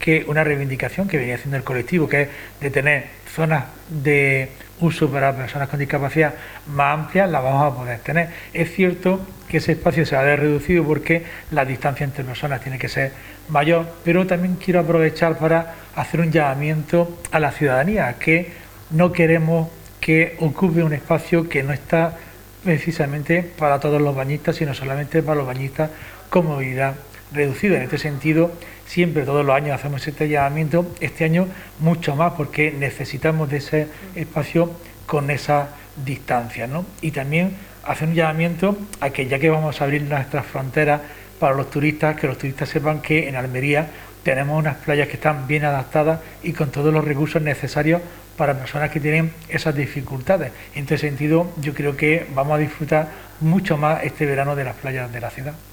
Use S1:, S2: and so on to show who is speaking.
S1: que una reivindicación que venía haciendo el colectivo, que es de tener zonas de uso para personas con discapacidad más amplias, la vamos a poder tener. Es cierto que ese espacio se va a ver reducido porque la distancia entre personas tiene que ser mayor, pero también quiero aprovechar para hacer un llamamiento a la ciudadanía, que no queremos que ocupe un espacio que no está precisamente para todos los bañistas, sino solamente para los bañistas con movilidad reducida. En este sentido, siempre, todos los años hacemos este llamamiento, este año mucho más, porque necesitamos de ese espacio con esa distancia, ¿no? Y también hacer un llamamiento a que, ya que vamos a abrir nuestras fronteras para los turistas, que los turistas sepan que en Almería tenemos unas playas que están bien adaptadas y con todos los recursos necesarios para personas que tienen esas dificultades. En este sentido, yo creo que vamos a disfrutar mucho más este verano de las playas de la ciudad.